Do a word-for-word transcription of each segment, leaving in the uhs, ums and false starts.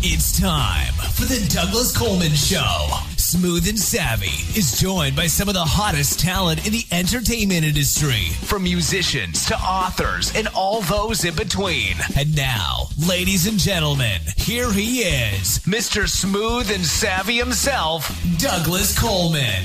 It's time for the Douglas Coleman Show. Smooth and Savvy is joined by some of the hottest talent in the entertainment industry, from musicians to authors and all those in between. And now, ladies and gentlemen, here he is, Mister Smooth and Savvy himself, Douglas Coleman.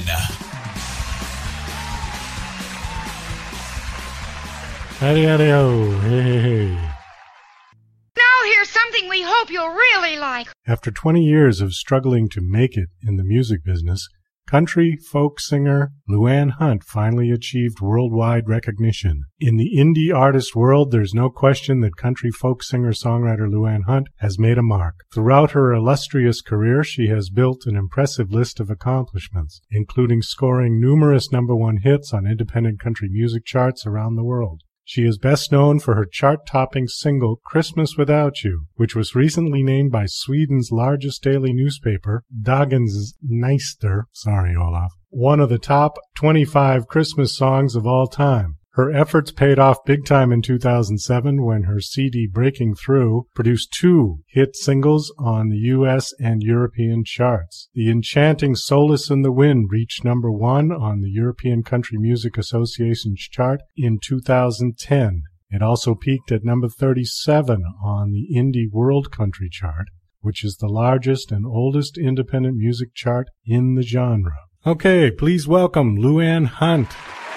Howdy, howdy, ho. Hey, hey, hey. Now here's something we hope you'll really like. After twenty years of struggling to make it in the music business, country folk singer Luann Hunt finally achieved worldwide recognition. In the indie artist world, there's no question that country folk singer-songwriter Luann Hunt has made a mark. Throughout her illustrious career, she has built an impressive list of accomplishments, including scoring numerous number one hits on independent country music charts around the world. She is best known for her chart-topping single, Christmas Without You, which was recently named by Sweden's largest daily newspaper, Dagens Nyheter, sorry, Olaf, one of the top twenty-five Christmas songs of all time. Her efforts paid off big time in two thousand seven when her C D Breaking Through produced two hit singles on the U S and European charts. The enchanting Solace in the Wind reached number one on the European Country Music Association's chart in two thousand ten. It also peaked at number thirty-seven on the Indie World Country chart, which is the largest and oldest independent music chart in the genre. Okay, please welcome Luann Hunt.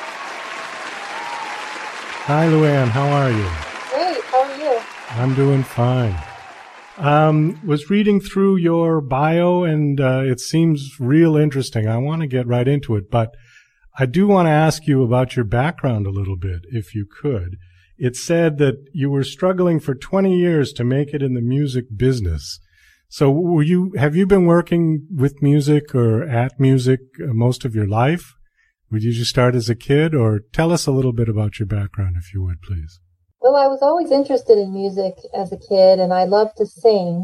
Hi, Luann. How are you? Great. How are you? I'm doing fine. Um, was reading through your bio, and uh, it seems real interesting. I want to get right into it, but I do want to ask you about your background a little bit, if you could. It said that you were struggling for twenty years to make it in the music business. So were you, have you been working with music or at music most of your life? Did you just start as a kid, or tell us a little bit about your background, if you would, please? Well, I was always interested in music as a kid, and I loved to sing.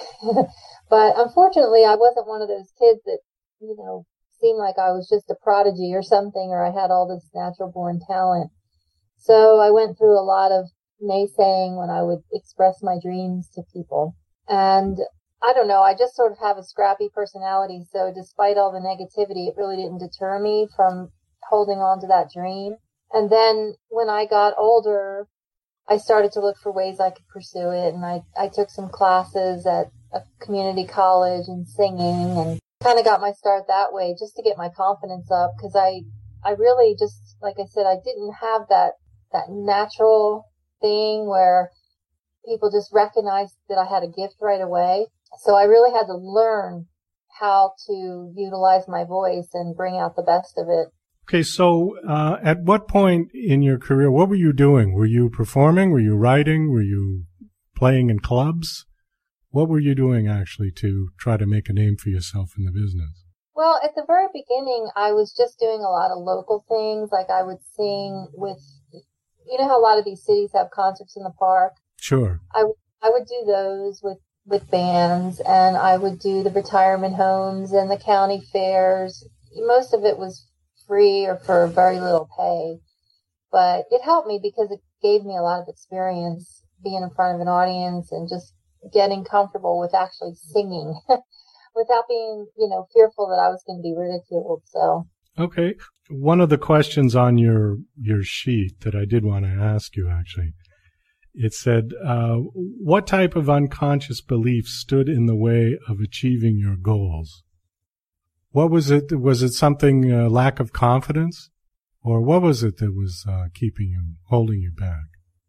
But unfortunately, I wasn't one of those kids that, you know, seemed like I was just a prodigy or something, or I had all this natural-born talent. So I went through a lot of naysaying when I would express my dreams to people. And I don't know, I just sort of have a scrappy personality, so despite all the negativity, it really didn't deter me from holding on to that dream. And then when I got older, I started to look for ways I could pursue it, and I, I took some classes at a community college in singing, and kind of got my start that way just to get my confidence up, because I, I really just, like I said, I didn't have that, that natural thing where people just recognized that I had a gift right away. So I really had to learn how to utilize my voice and bring out the best of it. Okay, so uh, at what point in your career, what were you doing? Were you performing? Were you writing? Were you playing in clubs? What were you doing actually to try to make a name for yourself in the business? Well, at the very beginning, I was just doing a lot of local things. Like I would sing with, you know how a lot of these cities have concerts in the park? Sure. I, I would do those with with bands, and I would do the retirement homes and the county fairs. Most of it was free or for very little pay, but it helped me because it gave me a lot of experience being in front of an audience and just getting comfortable with actually singing without being, you know, fearful that I was going to be ridiculed. So, okay. One of the questions on your, your sheet that I did want to ask you actually, it said, uh, what type of unconscious beliefs stood in the way of achieving your goals? What was it? Was it something, uh, lack of confidence? Or what was it that was uh, keeping you, holding you back?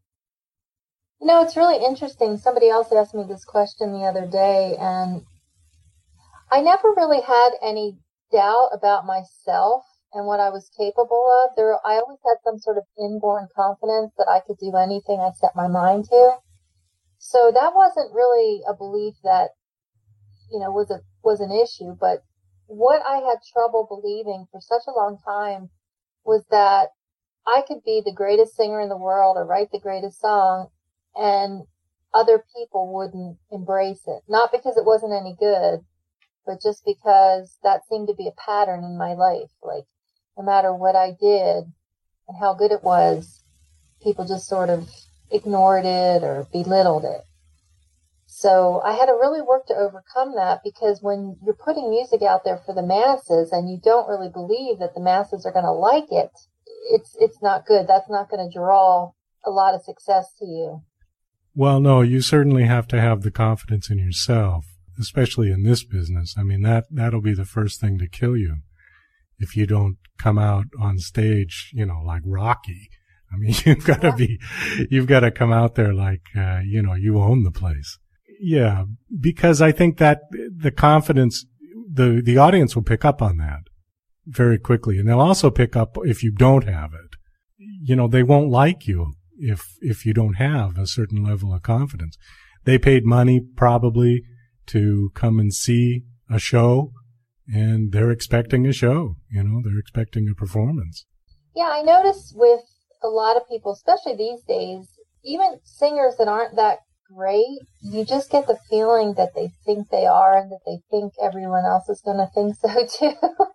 You know, it's really interesting. Somebody else asked me this question the other day, and I never really had any doubt about myself and what I was capable of. There, I always had some sort of inborn confidence that I could do anything I set my mind to. So that wasn't really a belief that, you know, was a was an issue. But what I had trouble believing for such a long time was that I could be the greatest singer in the world or write the greatest song, and other people wouldn't embrace it. Not because it wasn't any good, but just because that seemed to be a pattern in my life. Like, no matter what I did and how good it was, people just sort of ignored it or belittled it. So I had to really work to overcome that, because when you're putting music out there for the masses and you don't really believe that the masses are going to like it, it's it's not good. That's not going to draw a lot of success to you. Well, no, you certainly have to have the confidence in yourself, especially in this business. I mean, that, that'll be the first thing to kill you if you don't come out on stage, you know, like Rocky. I mean, you've got to be, you've got to come out there like, uh, you know, you own the place. Yeah, because I think that the confidence, the, the audience will pick up on that very quickly. And they'll also pick up if you don't have it. You know, they won't like you if, if you don't have a certain level of confidence. They paid money probably to come and see a show, and they're expecting a show, you know, they're expecting a performance. Yeah, I notice with a lot of people, especially these days, even singers that aren't that great, you just get the feeling that they think they are and that they think everyone else is going to think so too.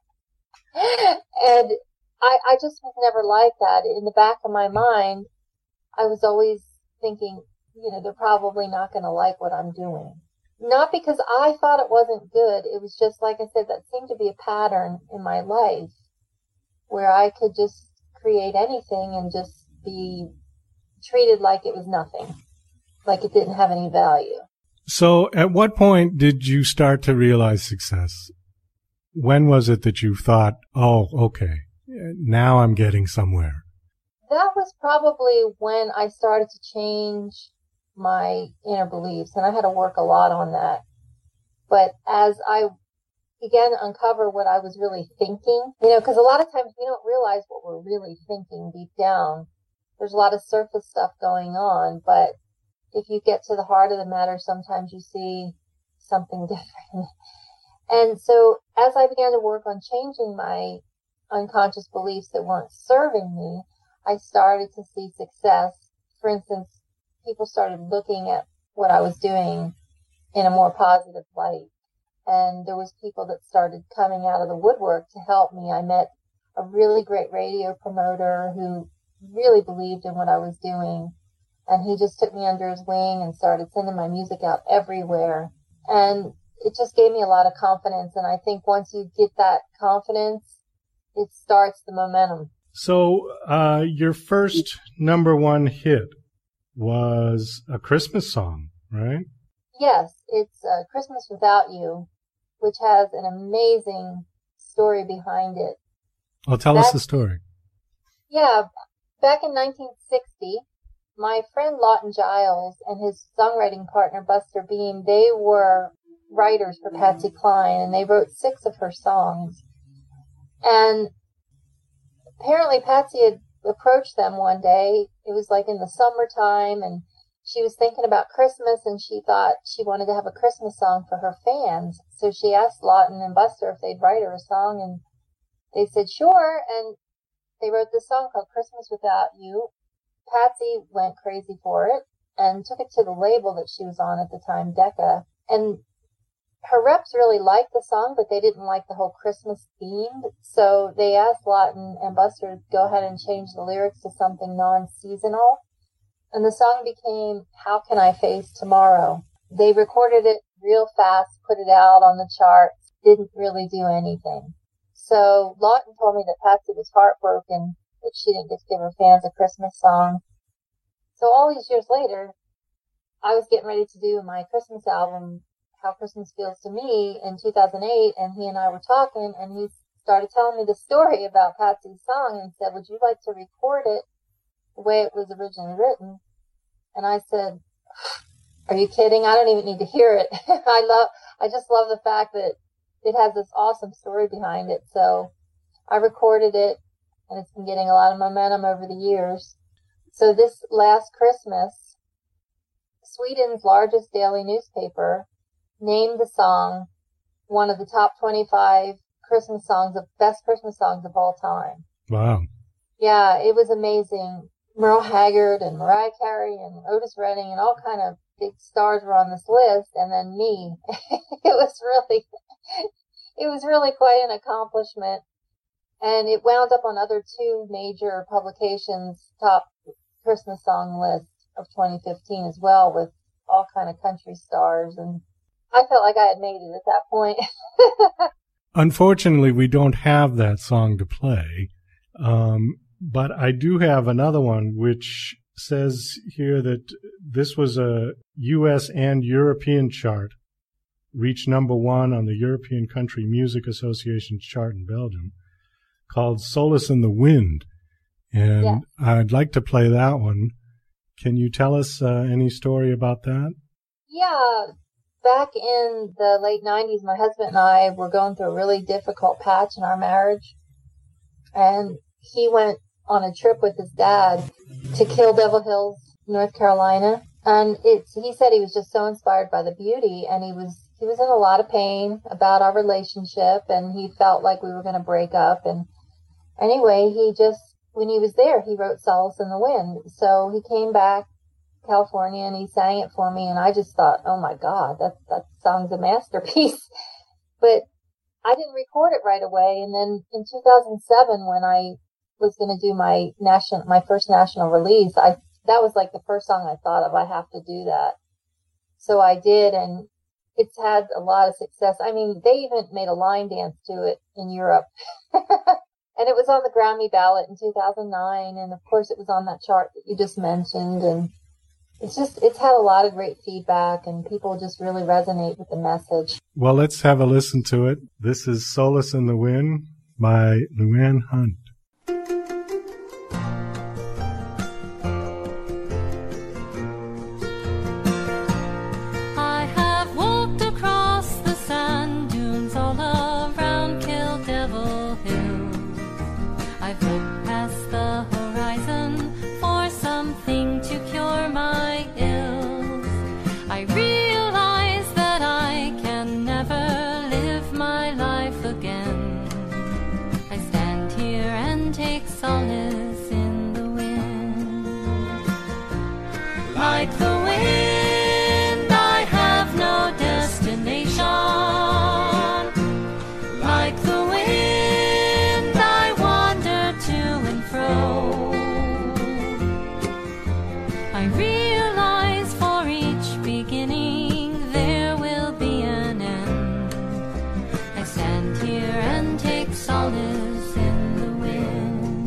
And I, I just was never like that. In the back of my mind, I was always thinking, you know, they're probably not going to like what I'm doing. Not because I thought it wasn't good. It was just, like I said, that seemed to be a pattern in my life where I could just create anything and just be treated like it was nothing, like it didn't have any value. So at what point did you start to realize success? When was it that you thought, oh, okay, now I'm getting somewhere? That was probably when I started to change my inner beliefs, and I had to work a lot on that. But as I began to uncover what I was really thinking, you know, because a lot of times we don't realize what we're really thinking deep down. There's a lot of surface stuff going on, but if you get to the heart of the matter, sometimes you see something different. And so as I began to work on changing my unconscious beliefs that weren't serving me, I started to see success. For instance, people started looking at what I was doing in a more positive light. And there was people that started coming out of the woodwork to help me. I met a really great radio promoter who really believed in what I was doing. And he just took me under his wing and started sending my music out everywhere. And it just gave me a lot of confidence. And I think once you get that confidence, it starts the momentum. So uh, your first number one hit was a Christmas song, right? Yes, it's uh, Christmas Without You, which has an amazing story behind it. Oh, tell That's, us the story. Yeah, back in nineteen sixty, my friend Lawton Giles and his songwriting partner Buster Beam, they were writers for Patsy Cline, and they wrote six of her songs. And apparently Patsy had approached them one day. It was like in the summertime, and she was thinking about Christmas, and she thought she wanted to have a Christmas song for her fans. So she asked Lawton and Buster if they'd write her a song, and they said sure, and they wrote this song called Christmas Without You. Patsy went crazy for it and took it to the label that she was on at the time, Decca. And her reps really liked the song, but they didn't like the whole Christmas theme. So they asked Lawton and Buster to go ahead and change the lyrics to something non-seasonal. And the song became How Can I Face Tomorrow? They recorded it real fast, put it out on the charts, didn't really do anything. So Lawton told me that Patsy was heartbroken that she didn't get to give her fans a Christmas song. So all these years later, I was getting ready to do my Christmas album, How Christmas Feels to Me, in two thousand eight, and he and I were talking, and he started telling me the story about Patsy's song and said, would you like to record it the way it was originally written? And I said, are you kidding? I don't even need to hear it. I love, I just love the fact that it has this awesome story behind it. So I recorded it, and it's been getting a lot of momentum over the years. So this last Christmas, Sweden's largest daily newspaper named the song one of the top twenty-five Christmas songs, of best Christmas songs of all time. Wow. Yeah, it was amazing. Merle Haggard and Mariah Carey and Otis Redding and all kind of big stars were on this list, and then me. It was really, it was really quite an accomplishment. And it wound up on other two major publications' top Christmas song list of twenty fifteen as well, with all kind of country stars, and I felt like I had made it at that point. Unfortunately, we don't have that song to play, um, but I do have another one which says here that this was a U S and European chart, reached number one on the European Country Music Association chart in Belgium, called Solace in the Wind. And yeah. I'd like to play that one. Can you tell us uh, any story about that? Yeah. Back in the late nineties, my husband and I were going through a really difficult patch in our marriage. And he went on a trip with his dad to Kill Devil Hills, North Carolina. And it's, he said he was just so inspired by the beauty, and he was, he was in a lot of pain about our relationship, and he felt like we were going to break up. And anyway, he just, when he was there, he wrote Solace in the Wind. So he came back California and he sang it for me, and I just thought, oh my God, that that song's a masterpiece. But I didn't record it right away, and then in two thousand seven, when I was going to do my national my first national release, I that was like the first song I thought of. I have to do that, so I did, and it's had a lot of success. I mean, they even made a line dance to it in Europe. And it was on the Grammy ballot in two thousand nine, and of course it was on that chart that you just mentioned, and It's just, it's had a lot of great feedback, and people just really resonate with the message. Well, let's have a listen to it. This is Solace in the Wind by Luann Hunt. I have walked across the sand dunes all around Kill Devil Hills. I've looked past the horizon for something to cure my ills. I realize that I can never live my life again. I stand here and take solace in the wind. Like the wind, I have no destination. Like the wind, I wander to and fro. I realize for each beginning there will be an end. I stand here and take solace in the wind.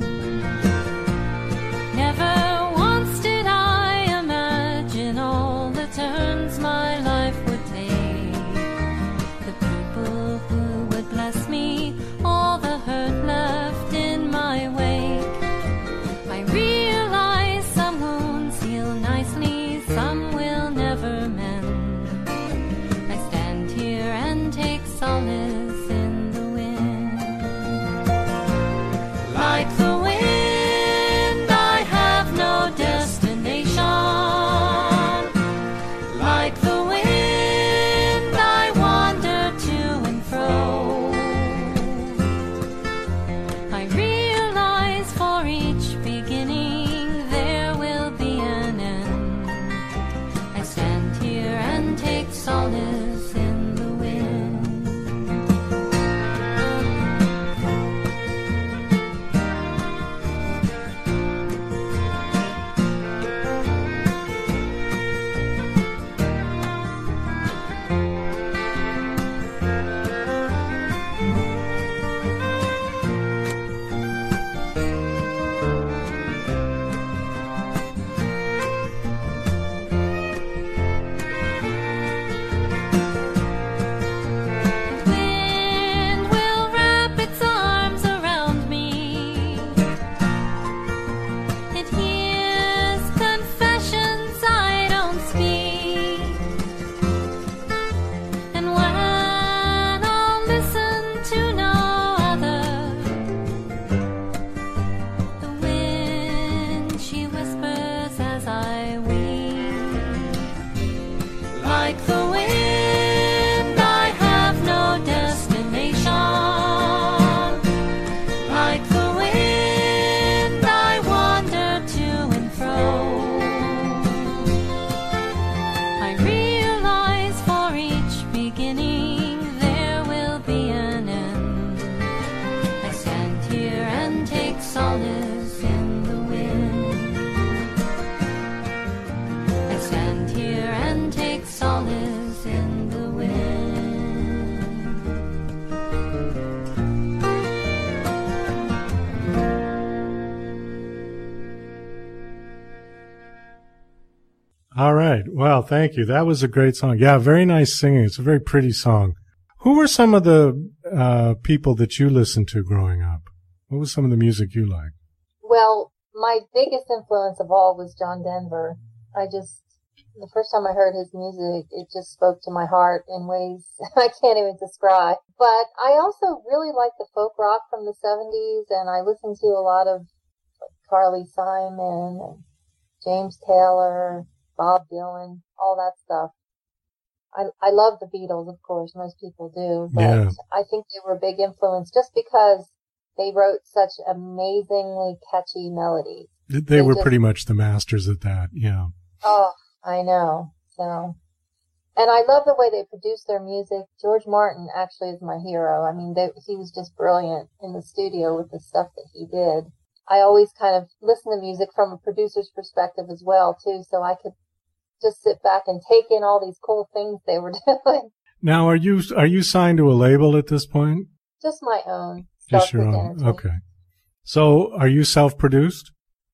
Never once did I imagine all the turns my life would take. The people who would bless me, all the hurt left in my wake. I realize some wounds heal nicely, some will never mend. I stand here and take solace in the wind. Like the wind, I have no destination. Like the wind, I wander to and fro. I realize for each beginning there will be an end. I stand here and take solace in the wind. Well, thank you. That was a great song. Yeah, very nice singing. It's a very pretty song. Who were some of the uh, people that you listened to growing up? What was some of the music you liked? Well, my biggest influence of all was John Denver. I just, the first time I heard his music, it just spoke to my heart in ways I can't even describe. But I also really like the folk rock from the seventies, and I listened to a lot of Carly Simon and James Taylor, Bob Dylan, all that stuff. I, I love the Beatles, of course, most people do, but yeah. I think they were a big influence just because they wrote such amazingly catchy melodies. They, they were just, pretty much the masters at that, yeah. Oh, I know. So, and I love the way they produce their music. George Martin actually is my hero. I mean, they, he was just brilliant in the studio with the stuff that he did. I always kind of listen to music from a producer's perspective as well, too, so I could just sit back and take in all these cool things they were doing. Now, are you are you signed to a label at this point? Just my own. Just your own. Okay. So, are you self-produced?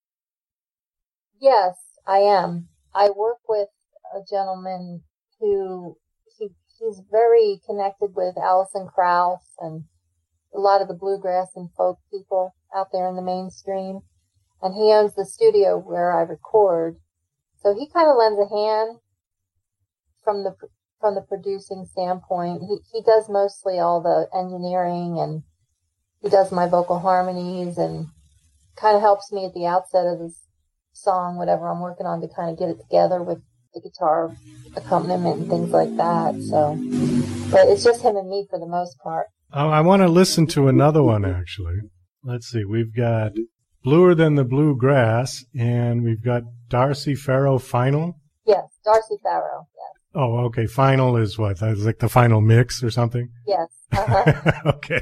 Yes, I am. I work with a gentleman who he he's very connected with Alison Krauss and a lot of the bluegrass and folk people out there in the mainstream, and he owns the studio where I record. So he kind of lends a hand from the from the producing standpoint. He he does mostly all the engineering, and he does my vocal harmonies and kind of helps me at the outset of this song, whatever I'm working on, to kind of get it together with the guitar accompaniment and things like that. So, but it's just him and me for the most part. Oh, I want to listen to another one, actually. Let's see. We've got Bluer Than the Bluegrass, and we've got Darcy Farrow Final. Yes, Darcy Farrow, yes. Oh, okay. Final is what? That's like the final mix or something? Yes. Uh-huh. Okay.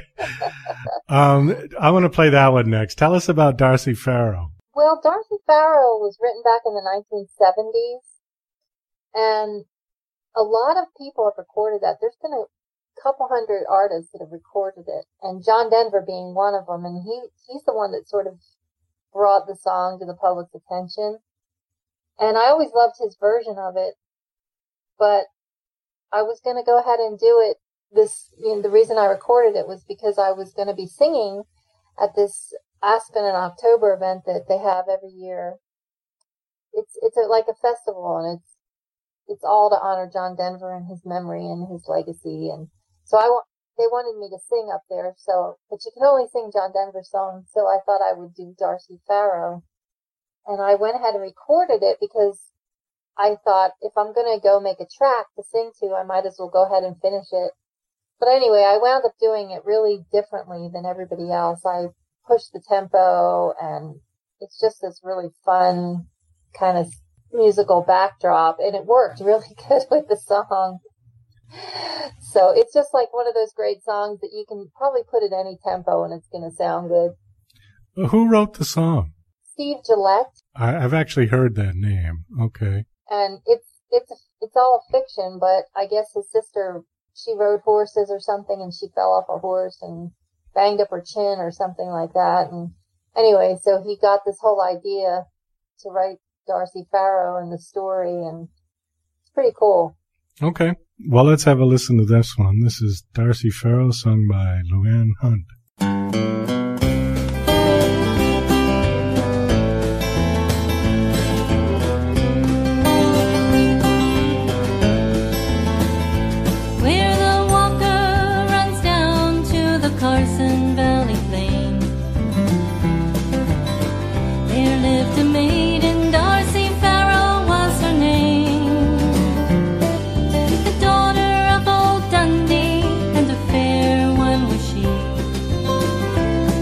um, I want to play that one next. Tell us about Darcy Farrow. Well, Darcy Farrow was written back in the nineteen seventies, and a lot of people have recorded that. There's been a couple hundred artists that have recorded it, and John Denver being one of them, and he he's the one that sort of brought the song to the public's attention. And I always loved his version of it, but I was going to go ahead and do it. This, you know, the reason I recorded it was because I was going to be singing at this Aspen in October event that they have every year. It's it's a, like a festival, and it's it's all to honor John Denver and his memory and his legacy. And so I want they wanted me to sing up there. So, but you can only sing John Denver songs. So I thought I would do Darcy Farrow, and I went ahead and recorded it because I thought if I'm going to go make a track to sing to, I might as well go ahead and finish it. But anyway, I wound up doing it really differently than everybody else. I pushed the tempo, and it's just this really fun kind of musical backdrop, and it worked really good with the song. So it's just like one of those great songs that you can probably put at any tempo and it's going to sound good. Who wrote the song? Steve Gillette. I, I've actually heard that name. Okay. And it's it's it's all fiction, but I guess his sister, she rode horses or something, and she fell off a horse and banged up her chin or something like that. And anyway, so he got this whole idea to write Darcy Farrow and the story, and it's pretty cool. Okay. Well, let's have a listen to this one. This is Darcy Farrow, sung by Luann Hunt. Where the Walker runs down to the Carson Valley Plain, there lived a maiden, Darcy Farrow was her name, the daughter of old Dundee, and a fair one was she.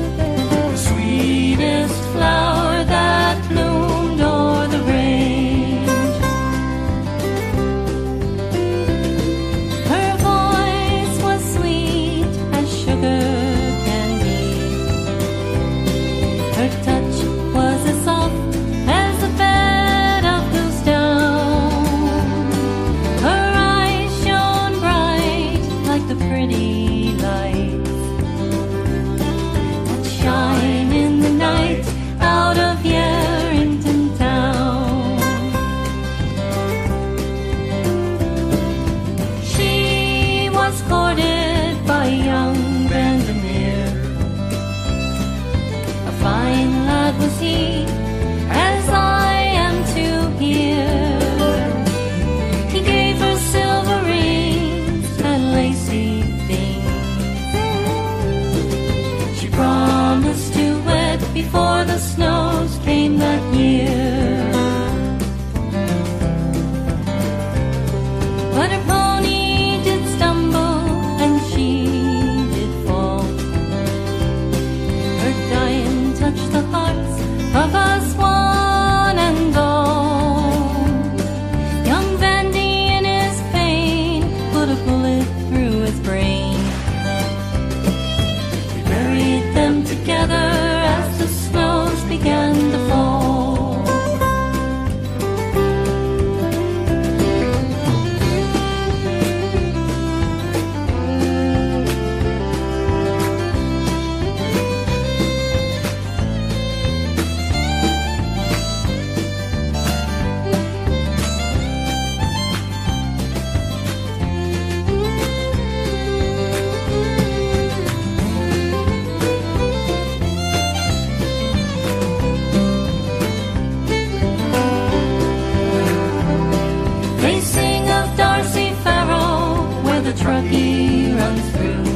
a Truckee runs through.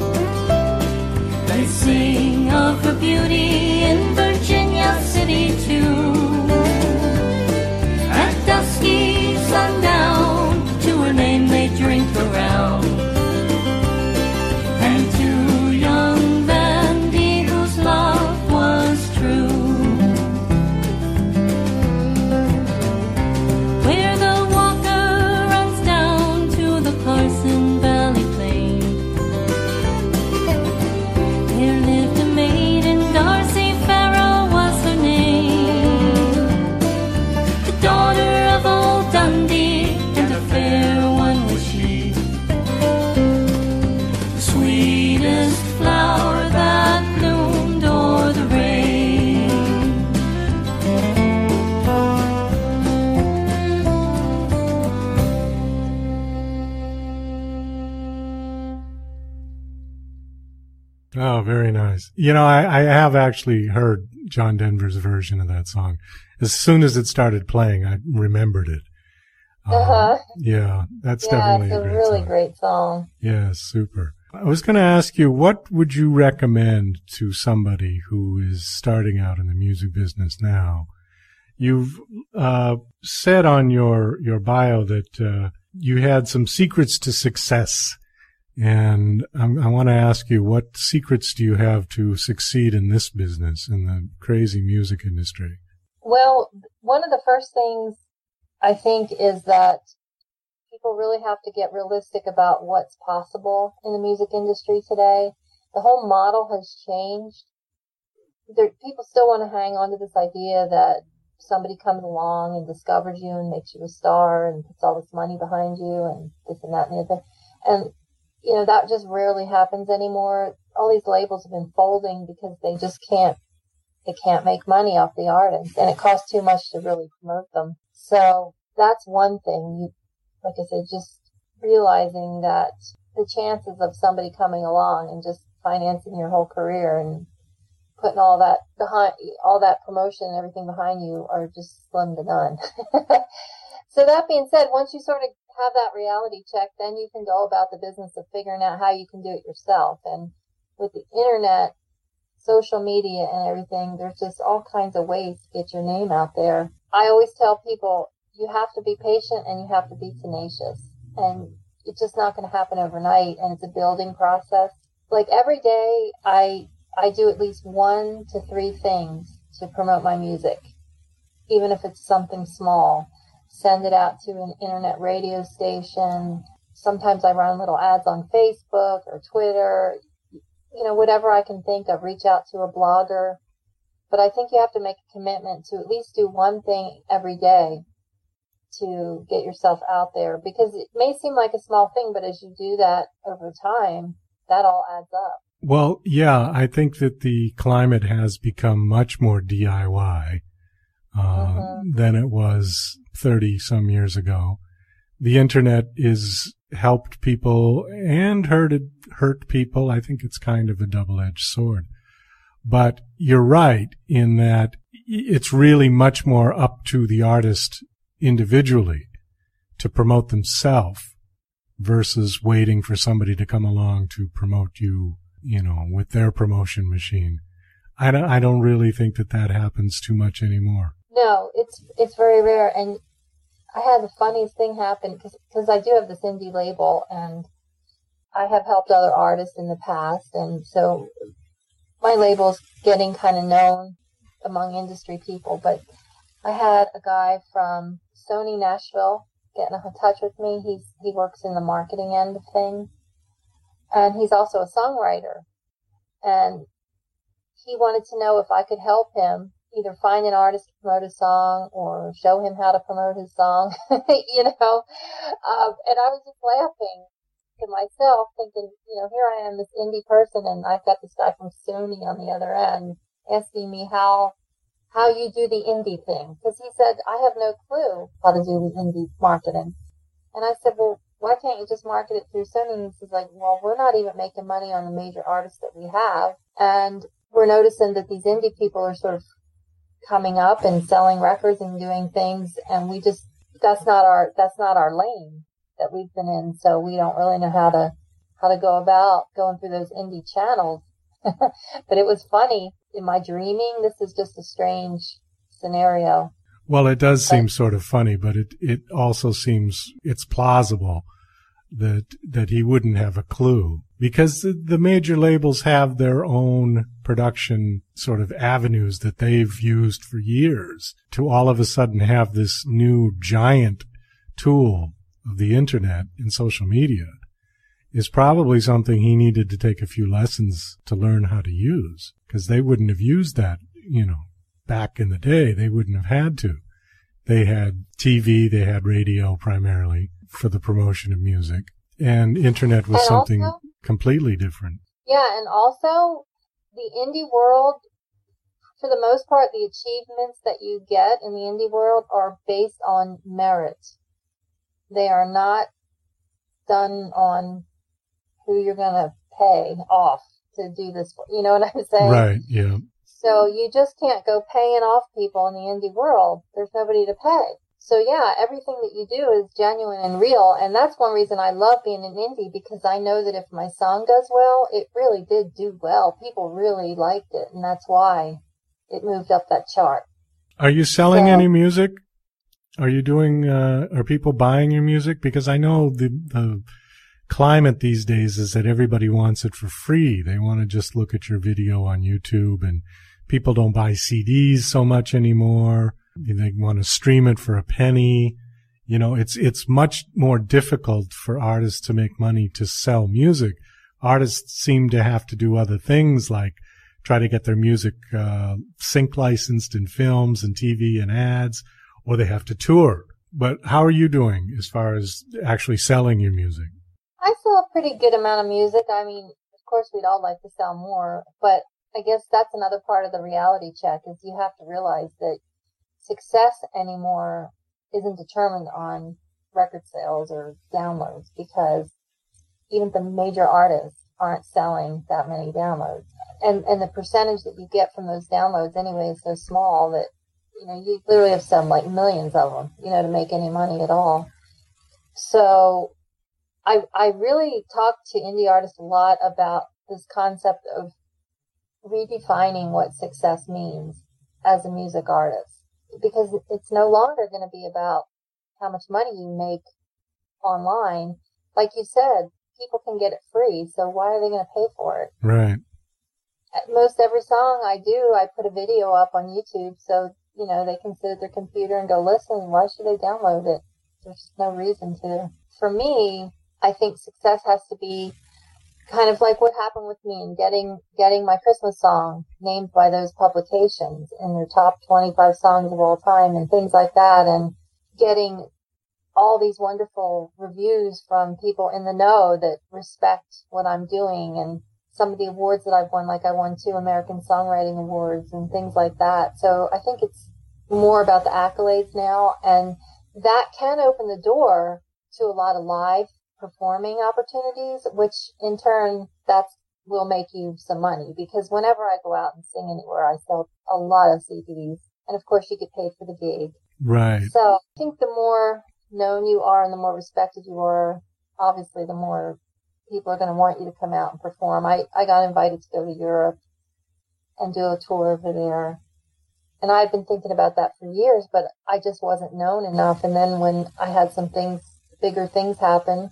They sing of her beauty in Virginia City too. At dusky sundown, to her name they drink around. And to young Vandy, whose love was true. Where the Walker runs down to the Carson Valley Plain, there lived a maiden, Darcy Farrow was her name. The daughter of old Dundee, and a fair one was she. The sweetest flower that bloomed o'er the rain. Oh, very nice. You know, I, I have actually heard John Denver's version of that song. As soon as it started playing, I remembered it. Um, Uh-huh. Yeah, that's Yeah, definitely it's a a great really song. great song. Yeah, super. I was going to ask you, what would you recommend to somebody who is starting out in the music business now? You've uh, said on your, your bio that uh, you had some secrets to success. And I'm, I want to ask you, what secrets do you have to succeed in this business, in the crazy music industry? Well, one of the first things I think is that people really have to get realistic about what's possible in the music industry today. The whole model has changed. There, people still want to hang on to this idea that somebody comes along and discovers you and makes you a star and puts all this money behind you and this and that and the other thing. And, you know, that just rarely happens anymore. All these labels have been folding because they just can't, they can't make money off the artists, and it costs too much to really promote them. So that's one thing. You, like I said, just realizing that the chances of somebody coming along and just financing your whole career and putting all that behind, all that promotion and everything behind you are just slim to none. So that being said, once you sort of have that reality check, then you can go about the business of figuring out how you can do it yourself. And with the internet, social media and everything, there's just all kinds of ways to get your name out there. I always tell people, you have to be patient and you have to be tenacious. And it's just not going to happen overnight, and it's a building process. Like every day, I I do at least one to three things to promote my music, even if it's something small. Send it out to an internet radio station. Sometimes I run little ads on Facebook or Twitter. You know, whatever I can think of, reach out to a blogger. But I think you have to make a commitment to at least do one thing every day to get yourself out there, because it may seem like a small thing, but as you do that over time, that all adds up. Well, yeah, I think that the climate has become much more D I Y uh, Mm-hmm. than it was thirty some years ago. The internet is helped people and hurted, hurt people. I think it's kind of a double-edged sword. But you're right in that it's really much more up to the artist individually to promote themselves versus waiting for somebody to come along to promote you, you know, with their promotion machine. I don't, I don't really think that that happens too much anymore. No, it's it's very rare. And I had the funniest thing happen because because I do have this indie label, and I have helped other artists in the past, and so my label's getting kind of known among industry people. But I had a guy from Sony Nashville getting in touch with me. He's he works in the marketing end of things, and he's also a songwriter. And he wanted to know if I could help him either find an artist to promote a song or show him how to promote his song, you know. Um, and I was just laughing to myself, thinking, you know, here I am, this indie person, and I've got this guy from Sony on the other end asking me how how you do the indie thing. Because he said, I have no clue how to do the indie marketing. And I said, well, why can't you just market it through Sony? And he's like, well, we're not even making money on the major artists that we have. And we're noticing that these indie people are sort of coming up and selling records and doing things, and we just, that's not our, that's not our lane. that we've been in, so we don't really know how to how to go about going through those indie channels. But it was funny. Am I dreaming? This is just a strange scenario. Well, it does seem sort of funny, but it, it also seems it's plausible that that he wouldn't have a clue, because the, the major labels have their own production sort of avenues that they've used for years. To all of a sudden have this new giant tool of the internet and social media is probably something he needed to take a few lessons to learn how to use, because they wouldn't have used that, you know, back in the day. They wouldn't have had to. They had T V, they had radio primarily for the promotion of music, and internet was and something also, completely different. Yeah, and also the indie world, for the most part, the achievements that you get in the indie world are based on merit. They are not done on who you're going to pay off to do this for. You know what I'm saying? Right, yeah. So you just can't go paying off people in the indie world. There's nobody to pay. So yeah, everything that you do is genuine and real. And that's one reason I love being an indie, because I know that if my song does well, it really did do well. People really liked it. And that's why it moved up that chart. Are you selling so, any music? Are you doing, uh, are people buying your music? Because I know the, the climate these days is that everybody wants it for free. They want to just look at your video on YouTube, and people don't buy C Ds so much anymore. They want to stream it for a penny. You know, it's, it's much more difficult for artists to make money to sell music. Artists seem to have to do other things, like try to get their music, uh, sync licensed in films and T V and ads, or they have to tour. But how are you doing as far as actually selling your music? I sell a pretty good amount of music. I mean, of course, we'd all like to sell more, but I guess that's another part of the reality check, is you have to realize that success anymore isn't determined on record sales or downloads, because even the major artists aren't selling that many downloads. And and the percentage that you get from those downloads anyway is so small that, you know, you literally have some like millions of them, you know, to make any money at all. So I I really talk to indie artists a lot about this concept of redefining what success means as a music artist, because it's no longer going to be about how much money you make online. Like you said, people can get it free, so why are they going to pay for it? Right. At most every song I do, I put a video up on YouTube, so, you know, they can sit at their computer and go listen. Why should they download it? There's no reason to. For me, I think success has to be kind of like what happened with me in getting getting my Christmas song named by those publications in their top twenty-five songs of all time and things like that, and getting all these wonderful reviews from people in the know that respect what I'm doing, and some of the awards that I've won, like I won two American Songwriting Awards and things like that. So I think it's more about the accolades now, and that can open the door to a lot of live performing opportunities, which in turn that's will make you some money, because whenever I go out and sing anywhere, I sell a lot of C Ds, and of course you get paid for the gig. Right. So I think the more known you are and the more respected you are, obviously the more people are going to want you to come out and perform. I, I got invited to go to Europe and do a tour over there, and I've been thinking about that for years, but I just wasn't known enough. And then when I had some things, bigger things happen,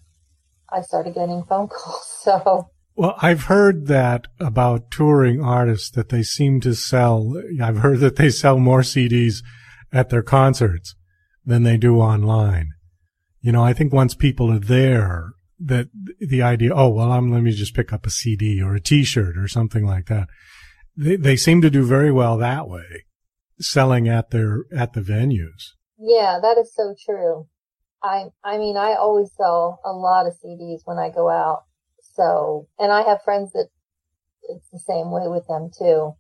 I started getting phone calls. So, well, I've heard that about touring artists, that they seem to sell, I've heard that they sell more C Ds at their concerts than they do online. You know, I think once people are there, that the idea, oh, well, I'm, let me just pick up a C D or a T-shirt or something like that. They, they seem to do very well that way, selling at their, at the venues. Yeah, that is so true. I, I mean, I always sell a lot of C Ds when I go out. So, and I have friends that it's the same way with them too.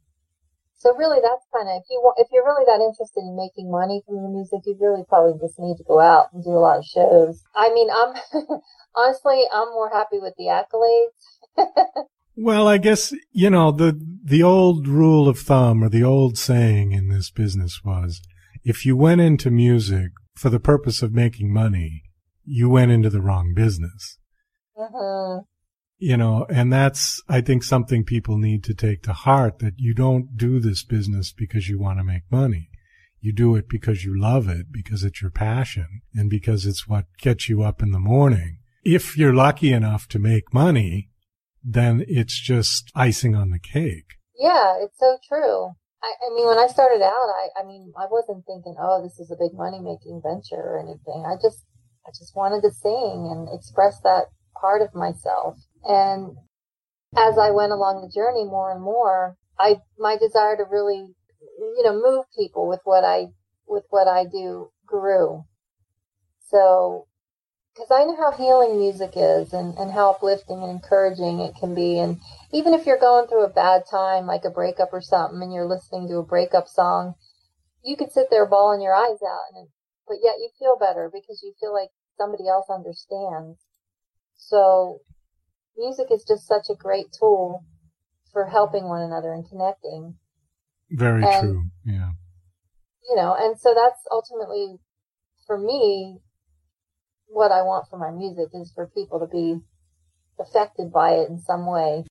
So really, that's kind of, if you want, if you're really that interested in making money from your music, you really probably just need to go out and do a lot of shows. I mean, I'm, honestly, I'm more happy with the accolades. Well, I guess, you know, the, the old rule of thumb, or the old saying in this business was, if you went into music for the purpose of making money, you went into the wrong business. Mm-hmm. You know, and that's, I think, something people need to take to heart, that you don't do this business because you want to make money. You do it because you love it, because it's your passion, and because it's what gets you up in the morning. If you're lucky enough to make money, then it's just icing on the cake. Yeah, it's so true. I, I mean, when I started out, I, I mean, I wasn't thinking, oh, this is a big money-making venture or anything. I just, I just wanted to sing and express that part of myself. And as I went along the journey more and more, I, my desire to really, you know, move people with what I, with what I do grew. So, because I know how healing music is, and, and how uplifting and encouraging it can be. And even if you're going through a bad time, like a breakup or something, and you're listening to a breakup song, you could sit there bawling your eyes out, and but yet you feel better because you feel like somebody else understands. So music is just such a great tool for helping one another and connecting. Very and, true, yeah. You know, and so that's ultimately, for me, what I want for my music is for people to be affected by it in some way.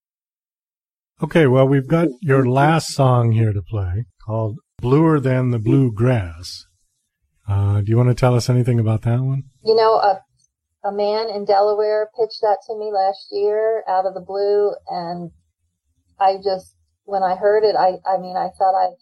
Okay, well, we've got your last song here to play, called Bluer Than the Blue Grass. Uh, do you want to tell us anything about that one? You know, a, a man in Delaware pitched that to me last year out of the blue, and I just, when I heard it, I, I mean, I thought I,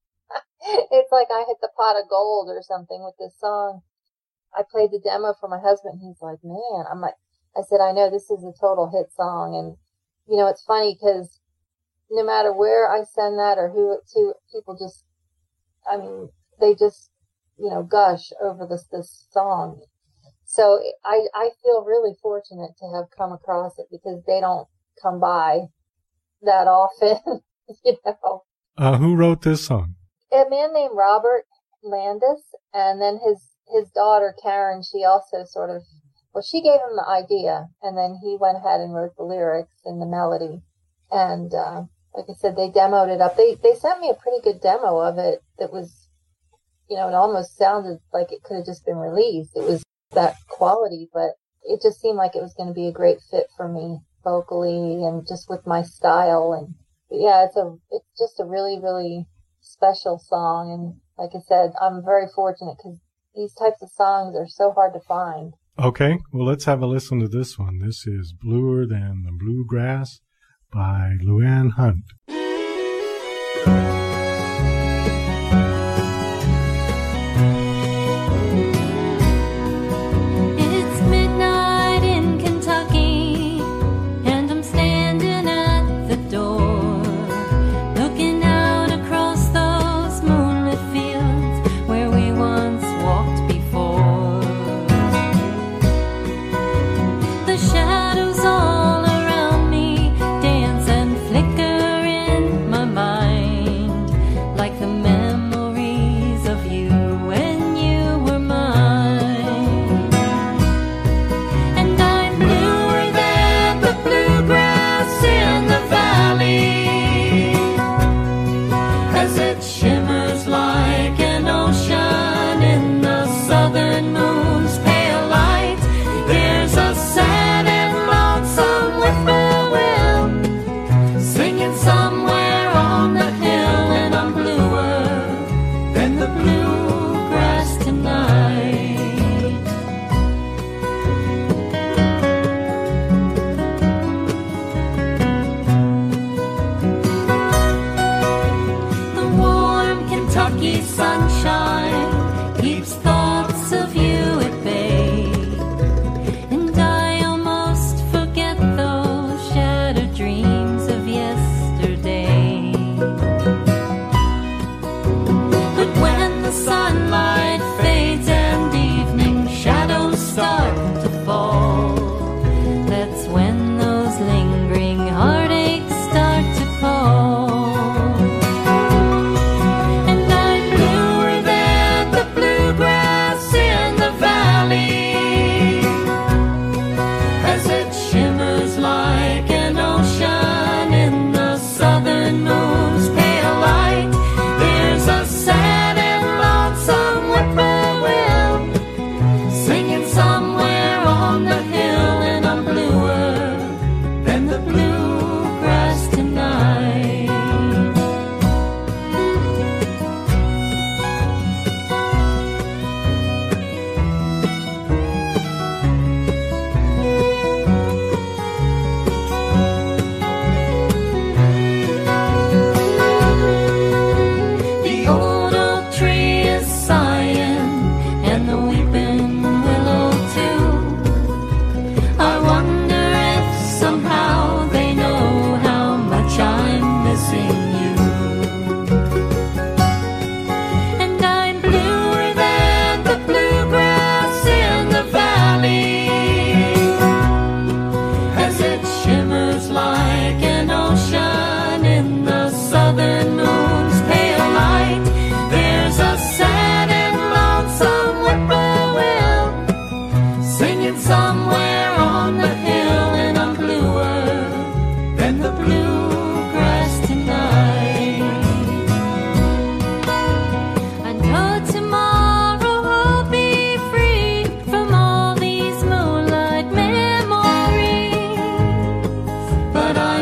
it's like I hit the pot of gold or something with this song. I played the demo for my husband. He's like, man, I'm like, I said, I know this is a total hit song. And, you know, it's funny because no matter where I send that or who it to, people just, I mean, they just, you know, gush over this, this song. So I, I feel really fortunate to have come across it because they don't come by that often, you know. Uh, who wrote this song? A man named Robert Landis, and then his, his daughter, Karen, she also sort of, well, she gave him the idea, and then he went ahead and wrote the lyrics and the melody. And, uh, like I said, they demoed it up. They, they sent me a pretty good demo of it that was, you know, it almost sounded like it could have just been released. It was that quality, but it just seemed like it was going to be a great fit for me vocally and just with my style. And yeah, it's a, it's just a really, really special song. And like I said, I'm very fortunate because these types of songs are so hard to find. Okay, well, let's have a listen to this one. This is Bluer Than the Blue Grass by Luann Hunt. It's midnight in Kentucky, and I'm standing at the door, looking out across those moonlit fields where we once walked before. The shadows all around me dance and flicker in my mind.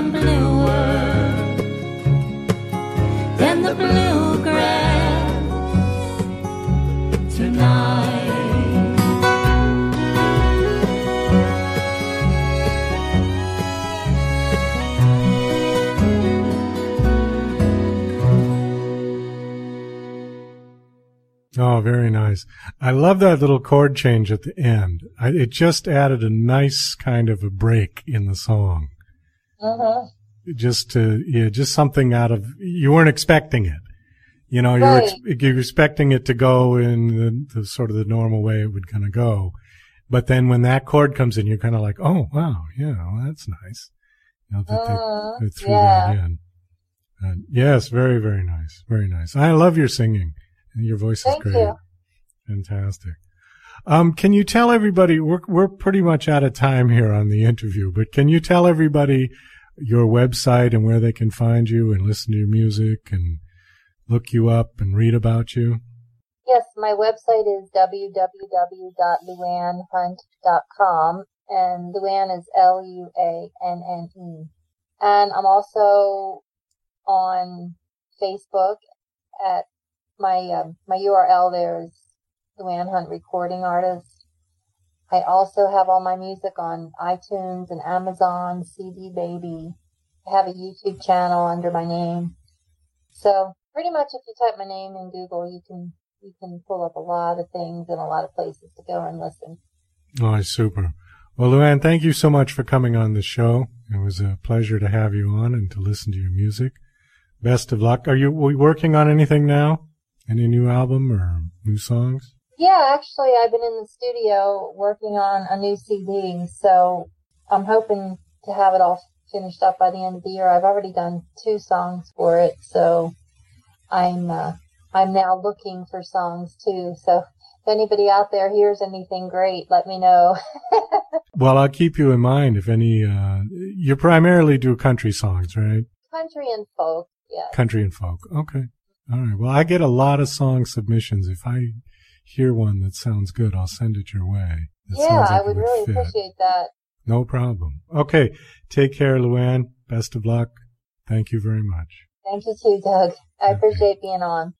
and bluer than the bluegrass tonight. Oh, very nice. I love that little chord change at the end. I, it just added a nice kind of a break in the song. Uh-huh. Just to, yeah, just something out of, you weren't expecting it. You know, you Right. were, ex- you were expecting it to go in the, the sort of the normal way it would kind of go. But then when that chord comes in, you're kind of like, oh, wow, yeah, well, that's nice. You know, that Uh, they, they threw yeah. that in. Uh, yes, very, very nice. Very nice. I love your singing. Your voice is Thank great. you. Fantastic. Um, can you tell everybody, we're, we're pretty much out of time here on the interview, but can you tell everybody your website and where they can find you and listen to your music and look you up and read about you? Yes, my website is w w w dot luann hunt dot com, and Luann is L U A N N E. And I'm also on Facebook at my um, my U R L there is Luann Hunt Recording Artist. I also have all my music on iTunes and Amazon, C D Baby. I have a YouTube channel under my name. So pretty much if you type my name in Google, you can you can pull up a lot of things and a lot of places to go and listen. Oh, super. Well, Luann, thank you so much for coming on the show. It was a pleasure to have you on and to listen to your music. Best of luck. Are you are you working on anything now? Any new album or new songs? Yeah, actually, I've been in the studio working on a new C D, so I'm hoping to have it all finished up by the end of the year. I've already done two songs for it, so I'm uh, I'm now looking for songs too. So if anybody out there hears anything great, let me know. Well, I'll keep you in mind if any. Uh, you primarily do country songs, right? Country and folk, yeah. Country and folk. Okay. All right. Well, I get a lot of song submissions. If I hear one that sounds good, I'll send it your way. It Yeah, sounds like I it would really fit. appreciate that. No problem. Okay. Take care, Luann. Best of luck. Thank you very much. Thank you too, Doug. I Okay. appreciate being on.